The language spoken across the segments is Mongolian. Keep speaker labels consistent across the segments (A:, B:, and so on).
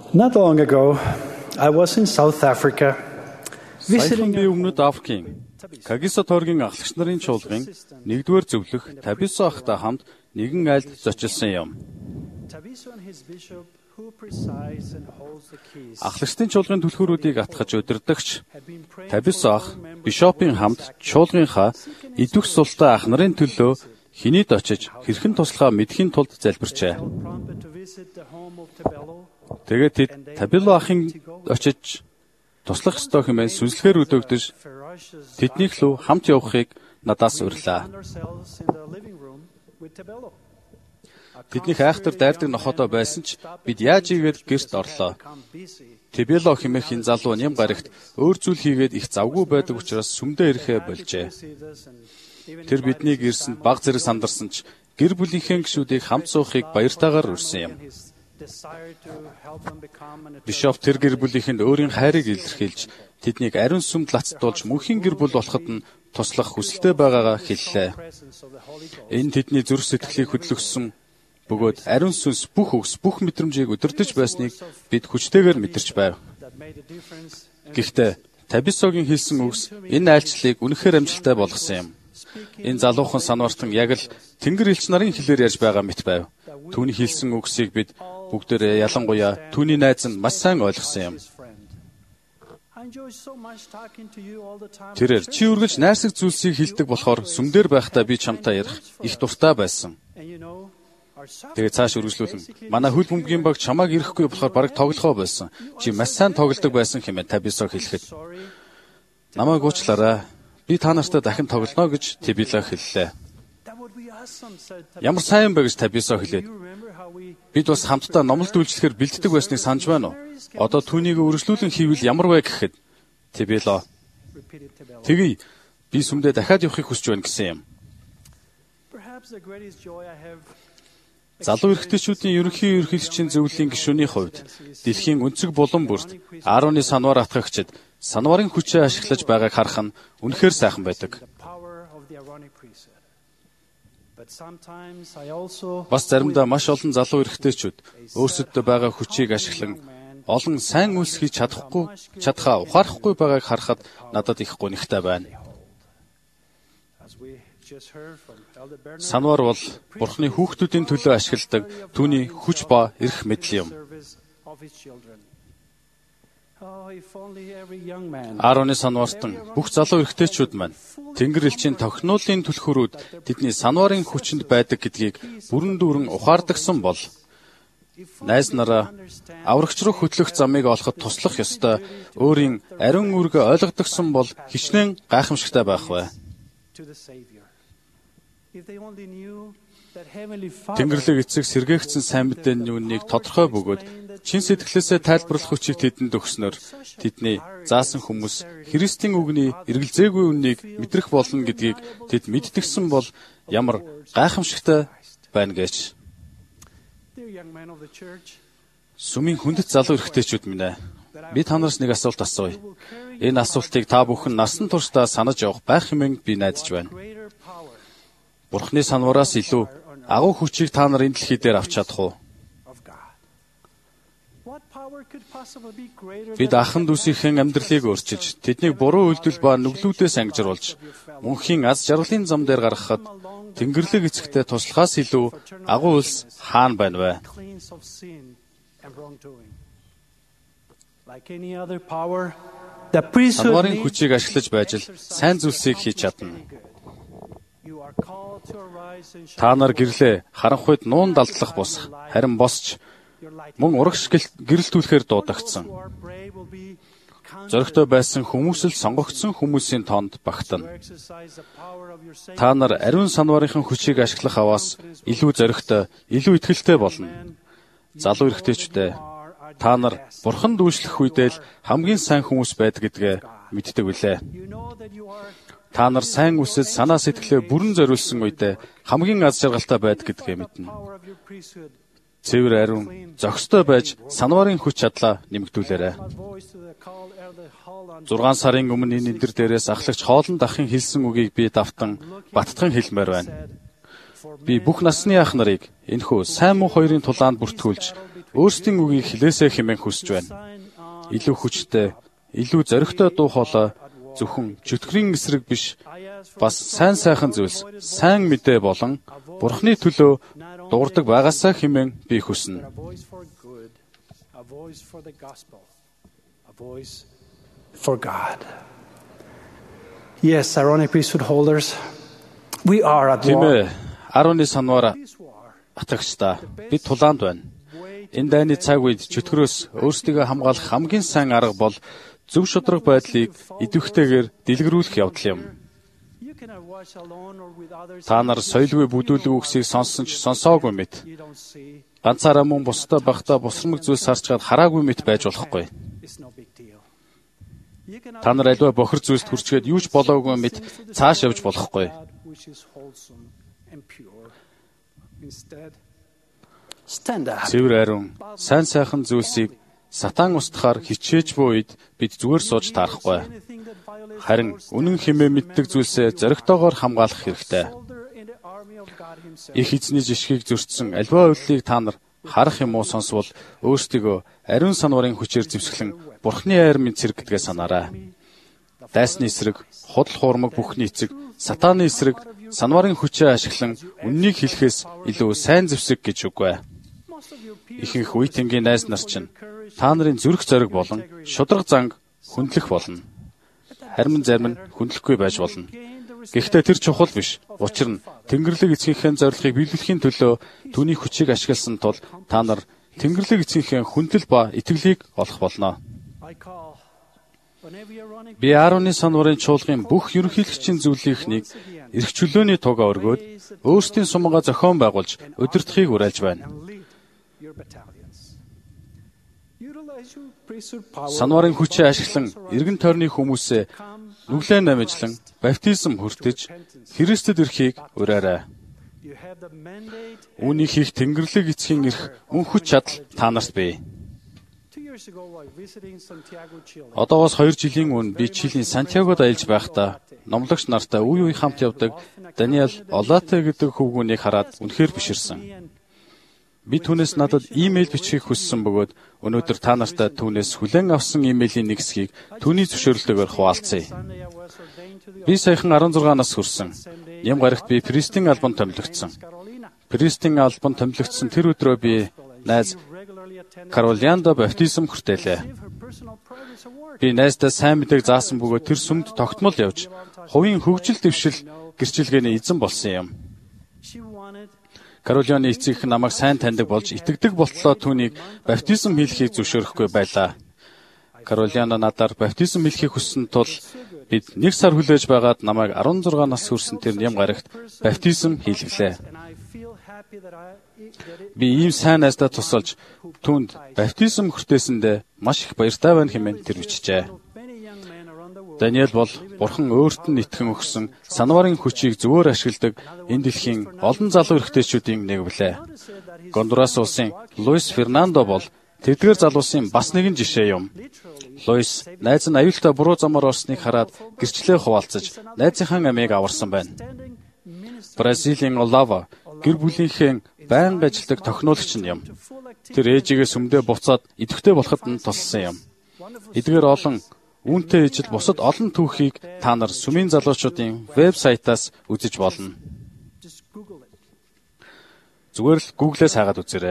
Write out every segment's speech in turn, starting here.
A: Not long ago, I was in South Africa
B: Саяхан
A: visiting
B: би өмнөд Африкийн Кагисо тойргийн ахлагч нарын чуулгын 1-р зөвлөх Табисо ахтай хамт нэгэн айлд зочилсон юм.
A: Tabiso and his bishop, who presides and holds the keys,
B: Ахлагчдын чуулгын түлхүүрүүдийг атгах удирдагч
A: had been praying
B: Табисо ах бишопын хамт чуулгынхаа идвэх султай ах нарын төлөө хинийд очиж хэрхэн туслахаа мэдхийн тулд залбирчээ.
A: prompted to visit the home of Tabelo.
B: Тэгээд тэд Табило ахын очиж туслах ёстой хэмээн сүнслэгээр өдөөгдөж
A: Ferocious
B: тэднийг лүү хамт явахыг надаас урьлаа.
A: found ourselves in the living room with Tabelo.
B: Тэднийх айхтар дайрдаг нохотоо байсан ч бид яаж ийгээд гэрт орлоо.
A: Become busy.
B: Табило хэмээх энэ залуу ням гарагт өөр зүйл хийгээд их завгүй байдаг учраас сүмдээ ирэхээ болжээ.
A: Visit us and even
B: Тэр биднийг ирсэнд баг зэрэг сандарсан ч гэр бүлийнхээ гишүүдийг хамт суухыг баяртайгаар урьсан юм.
A: his desire to help them become an
B: Бишоп тэр гэр бүлийнхэнд өөрийн хайрыг илэрхийлж тэднийг ариун сүмд лацдуулж мөнхийн гэр бүл болоход нь туслах хүсэлтэй байгаагаа хэллээ.
A: presence of the Holy Ghost.
B: Энэ тэдний зүрх сэтгэлийг хөдлөсөн бөгөөд ариун сүнс бүх өгс бүх мэдрэмжийг удирдах байсныг бид хүчтэйгээр мэдэрч байв.
A: That made a difference.
B: Гэхдээ Табисогийн хэлсэн үгс энэ айлчлалыг үнэхээр амжилттай болгосон юм. Энэ залуухан санвартан яг л Тэнгэр элч нарын хэлээр ярьж байгаа мэт байв. Түүний хэлсэн үгсийг бид бүгдээрээ ялангуяа түүний найз нь маш сайн ойлгосон юм.
A: His friend. I enjoy so much talking to you all the time.
B: Тэрээр чи үргэлж найрсаг зүйлсийг хэлдэг болохоор сүмдэр байхдаа би чамтай ярих их дуртай байсан.
A: And you know, our suffering
B: Тэгээ цааш үргэлжлүүлэн манай хөл бөмбөгийн баг чамааг ирэхгүй болохоор бараг тоглохоо байсан. Чи маш сайн тоглодог байсан хэмээн Табисо хэлэхэд
A: sorry.
B: намайг уучлаарай. Би та нартай дахин тоглоно гэж Табило хэллээ.
A: That would be awesome, said Tabitha.
B: Ямар сайн бэ гэж Табисо хэлээд
A: You remember how we
B: бид бас хамтдаа номлолт үйлчлэхээр бэлддэг байсныг санаж байна уу? Одоо түүнийг үргэлжлүүлэн хийвэл ямар вэ гэхэд Табило
A: repeated Tabelo.
B: "Тэгье би сүмдээ дахиад явахыг хүсэж байна" гэсэн юм.
A: Perhaps the greatest joy I have
B: Залуу эрэгтэйчүүдийн ерөнхий ерөнхийлөгчийн зөвлөлийн гишүүний хувьд дэлхийн өнцөг булан бүрт 10-ны санвар атгагчид санварын хүчээ ашиглаж байгааг харах нь үнэхээр сайхан байдаг.
A: the power of the Aaronic priesthood. But sometimes I also
B: Бас заримдаа маш олон залуу эрэгтэйчүүд өөрсөддөө байгаа хүчийг ашиглан олон сайн үйлс хийж чадхаа ухаарахгүй байгааг харахад надад их гонигтай байна.
A: as we just heard from Elder Bernard
B: Санвар бол Бурхны хүүхдүүдийн төлөө ашигладаг түүний хүч ба эрх мэдэл юм.
A: service of his children. Oh, if only every young man
B: 10-ны санвартан бүх залуу эрэгтэйчүүд маань Тэнгэр элчийн тохиолдлын түлхүүрүүд тэдний санварын хүчинд байдаг гэдгийг бүрэн дүүрэн ухаардагсан бол найз нараа аврагч руу хөтлөх замыг олоход туслах ёстой өөрийн ариун үүргээ ойлгодогсон бол хичнээн гайхамшигтай байх бай.
A: to the Savior. If they only knew that Heavenly Father
B: Тэнгэрлэг эцэг сэргээгдсэн сайн мэдээний үннийг тодорхой бөгөөд чин сэтгэлээсээ тайлбарлах хүчийг тэдэнд өгснөөр тэдний заасан хүмүүс Христийн үгний эргэлзээгүй үннийг мэдрэх болно гэдгийг тэд мэддэгсэн бол ямар гайхамшигтай байна гэж.
A: dear young man of the church,
B: Сүмийн хүндэт залуу эрэгтэйчүүд минь ээ. Би та нараас нэг асуулт асууя. Энэ асуултыг та бүхэн насан туршдаа санаж явах байх хэмээн би найдаж байна.
A: greater power
B: Бурхны санвараас илүү агуу хүчийг та нар энэ дэлхий дээр авч чадах уу?
A: of God. What power could possibly be greater
B: Бид
A: than
B: ахын дүүсийнхэн амьдралыг өөрчилж, тэднийг буруу үйлдэл ба нүглүүдээс ангижруулж, мөнхийн аз жаргалын зам дээр гаргахад Тэнгэрлэг эцэгтэй туслахаас илүү агуу улс хаана байна вэ?
A: cleanse of sin and wrongdoing? Like any other power, the priesthood
B: Санварын
A: needs
B: хүчийг ашиглаж байж л сайн зүйлсийг хийж чадна.
A: You are called to arise and shine
B: Та нар гэрлээ харанхуйд нуун далдлах бус, харин босч
A: your light.
B: мөн урагш гэрэлтүүлэхээр дуудагдсан.
A: Who are brave will be counted
B: Зоригтой байсан хүмүүс л сонгогдсон хүмүүсийн тоонд
A: to
B: багтана.
A: exercise the power of your Savior.
B: Та нар ариун санварынхан хүчийг ашиглах аваас илүү зоригтой, илүү итгэлтэй болно. Залуу эрэгтэйчүүдээ та нар Бурхан дүүшлэх үедээ л хамгийн сайн хүмүүс байдаг гэдгээ мэддэг үлээ.
A: You know that you are
B: Та нар сайн үсэд санаа сэтгэлээ бүрэн зориулсан үедээ хамгийн аз жаргалтай байдаг гэдгээ мэднэ.
A: power of your priesthood.
B: Цэвэр ариун, зохистой байж санварын хүч чадлаа нэмэгдүүлээрэй.
A: My voice to the called elder Hall on
B: 6 сарын өмнө энэ эндэр дээрээс ахлагч хоолн дахин хэлсэн үгийг би давтан баттган хэлмээр байна. Би бүх насны ах нарыг энэхүү сайн муу хоёрын тулаанд бүртгүүлж өөрсдийн үгийг хэлээсэй хэмээн хүсэж байна. Илүү хүчтэй, илүү зоригтой дуу хоолой зөвхөн чөтгөрийн эсрэг биш, бас сайн сайхан зүйлс, сайн мэдээ болон Бурхны төлөө дуурдаг байгаасаа хэмээн би хүснэ.
A: For God. Yes, Aaronic priesthood holders, we are at war.
B: Тиймээ, Аароны санваар атагчдаа бид тулаанд байна. Энэ дайны цаг үед чөтгөрөөс өөрсдийгөө хамгаалах хамгийн сайн арга бол зөв шударга байдлыг идэвхтэйгээр дэлгэрүүлэх явдал юм. Та нар соёлгүй бүдүүлэг үгсийг сонссон ч сонсоогүй мэт. Ганцаараа мөн бусдаа багтаа бусрамг зүйлс харчгаад хараагүй мэт байж болохгүй. Та нар аливаа бохир зүйлд хүрчгээд юу ч болоогүй мэт цааш явж болохгүй. Цэвэр ариун, сайн сайхан зүйлсийг сатан устгахаар хичээж буй үед бид зүгээр сууж таарахгүй. Харин үнэн хэмээн мэддэг зүйлсээ зоригтойгоор хамгаалах хэрэгтэй. Их эзний жишгийг зөрчсөн аливаа үйллийг та нар харах юм уу сонсвол өөрсдийгөө ариун санварын хүчээр зэвсгэлэн Бурхны айрмын цэрэг гэдгээ санаарай. Дайсны эсрэг, худал хуурмаг бүхний эцэг, сатааны эсрэг, санварын хүчээ ашиглан үннийг хэлэхээс илүү сайн зэвсэг гэж үгүй. Ихэнх үе тэнгийн найз нар чинь та нарын зүрх зориг болон шударга занг хүндлэх болно. Харин зарим нь хүндлэхгүй байж болно. Гэхдээ тэр чухал биш. Учир нь Тэнгэрлэг эцгийнхээ зорилгыг биелүүлэхийн төлөө түүний хүчийг ашигласан тул та нар Тэнгэрлэг эцгийнхээ хүндэл ба итгэлийг олох болно. Би Аароны санварын чуулгын бүх ерөнхийлөгчийн зүйлийнхнийг эрх чөлөөний тугаа өргөөд өөрсдийн сумгаа зохион байгуулж удирдахыг уриалж байна. Санварын хүчээ ашиглан эргэн тойрны хүмүүсээ нүглээ намжлан баптизм хүртэж Христэд ирэхийг уриарай. Үүнийг хийх Тэнгэрлэг эцгийн эрх мөн хүч чадал та нарт бий. Одоогоос 2 жилийн өмнө би Чилийн Сантьягод аялж байхдаа номлогч нартай үе үе хамт явдаг Даниэл Олате гэдэг хөвгүүнийг хараад үнэхээр биширсэн. Би түүнээс надад имэйл бичихийг хүссэн бөгөөд өнөөдөр та нартай түүнээс хүлээн авсан имэйлийн нэг хэсгийг түүний зөвшөөрлөөр хуваалцъя. Би саяхан 16 нас хүрсэн. Ням гарагт би Пристийн албанд томилогдсон. Пристийн албанд томилогдсон тэр өдрөө би найз Каролианда баптизм хүртээлээ. Би найздаа сайн мэдээг заасан бөгөөд тэр сүмд тогтмол явж, хувийн хөгжил дэвшил гэрчилгээний эзэн болсон юм. Каролианы эцэг намайг сайн таньдаг болж итгэдэг болтлоо түүнийг баптизм хийлэхийг зөвшөөрөхгүй байлаа. Каролиана надаар баптизм хийлэхийг хүссэн тул бид 1 сар хүлээж байгаад намайг 16 нас хүрсэн тэр ням гарагт баптизм хийлгэлээ. Би ийм сайн найздаа тусалж түүнд баптизм хүртээсэндээ маш их баяртай байна хэмээн тэр бичжээ. Даниэл бол Бурхан өөрт нь итгэн өгсөн санварын хүчийг зөвөр ашигладаг энэ дэлхийн олон залуу эрэгтэйчүүдийн нэг билээ. Гондурас улсын Луис Фернандо бол тэдгээр залуусын бас нэгэн жишээ юм. Луис найз нь аюултай буруу замаар орсныг хараад гэрчлээ хуваалцаж найзынхаа амийг аварсан байна. Бразилийн Олава гэр бүлийнхээ байнга ажилладаг тохиноологч юм. Тэр ээжигээ сүмдээ буцаад идэвхтэй болоход нь туссан юм. Эдгээр олон үүнтэй ижил бусад олон түүхийг та нар сүмийн залуучуудын вебсайтаас үзэж болно. Зүгээр л Google-ээс хайгаад үзээрэй.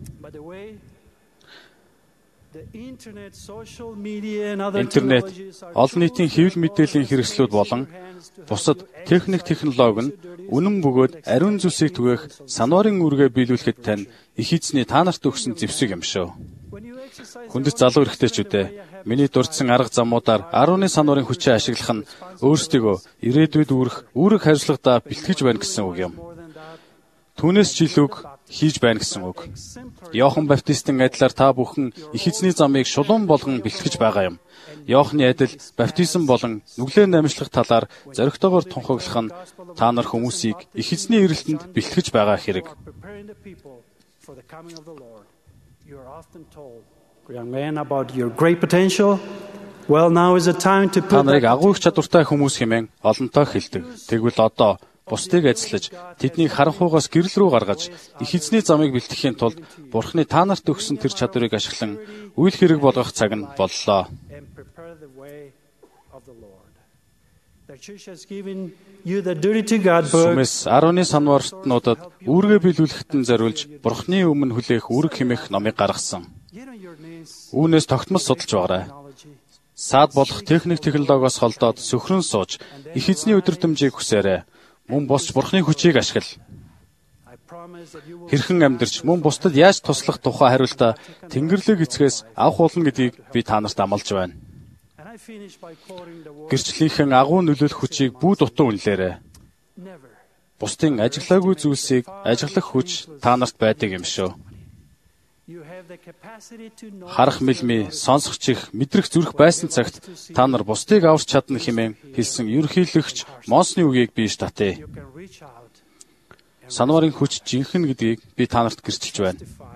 B: Интернет, олон нийтийн хэвлэл мэдээллийн хэрэгслүүд болон бусад технологи нь үнэн бөгөөд ариун зүйлсийг түгээх санварын үүргээ биелүүлэхэд тань их эзний та нарт өгсөн зэвсэг юм шүү. Хүндэт залуу эрэгтэйчүүдээ миний дурдсан арга замуудаар Аароны санварын хүчээ ашиглах нь өөрсдийгөө ирээдүйд үүрэг хариуцлагадаа бэлтгэж байна гэсэн үг юм. Түүнээс ч илүүг хийж байна гэсэн үг. Иохан Баптистын адилаар та бүхэн их эзний замыг шулуун болгон бэлтгэж байгаа юм. Иохны адил баптизм болон нүглээ намжлах талаар зоригтойгоор тунхаглах нь та нар хүмүүсийг их эзний ирэлтэнд бэлтгэж байгаа хэрэг. Та нарыг агуу их чадвартай хүмүүс хэмээн олонтоо хэлдэг. Тэгвэл одоо бусдыг ажиллаж, тэднийг харанхуйгаас гэрэл рүү гаргаж, их эзний замыг бэлтгэхийн тулд Бурхны та нарт өгсөн тэр чадварыг ашиглан үйл хэрэг болгох цаг нь боллоо. Сүмээс 10-ны санваартнуудад үүргээ биелүүлэхэд нь зориулж Бурхны өмнө хүлээх үүрэг хэмээх номыг гаргасан. Үүнээс тогтмол судалж байгаарай. Саад болох технологиос холдоод сөхрөн сууж, их эзний өдөртөмжийг хүсээрэй. Мөн босч Бурхны хүчийг ашигла. Хэрхэн амьдарч мөн бусдад яаж туслах тухай хариултаа Тэнгэрлэг эцгээс авах болно гэдгийг би та нарт амлаж байна. Гэрчлэлийнхэн агуу нөлөөлөх хүчийг бүү дутуу үнэлээрэй. Бусдын ажиглаагүй зүйлсийг ажиглах хүч та нарт байдаг юм шүү. Харах мэлми, сонсох чих, мэдрэх зүрх байсан цагт та нар бусдыг аварч чадна хэмээн хэлсэн ерөнхийлөгч Мосны үгийг бийж татъя. Санварын хүч жинхэнэ гэдгийг би та нарт гэрчилж байна.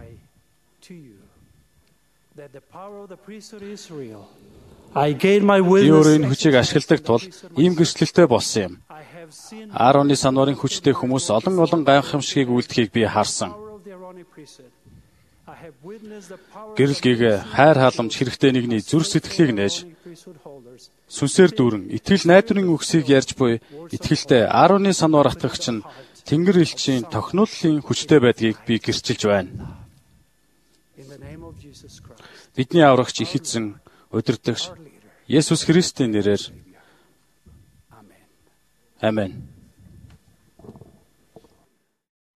B: Би өөрөө энэ хүчийг ашигладаг тул ийм гэрчлэлтэй болсон юм. Аароны санварын хүчтэй хүмүүс олон гайхамшигыг үйлдэхийг би харсан. Гэрэлгийг хайр халамж хэрэгтэй нэгний зүрх сэтгэлийг нээж сүнсээр дүүрэн итгэл найдварын үгсийг ярьж буй итгэлтэй Аароны санвар атгагч нь Тэнгэр элчийн тохиолдлын хүчтэй байдгийг би гэрчилж байна. Бидний аврагч их эзэн удирдагч Есүс Христийн нэрээр. Амен.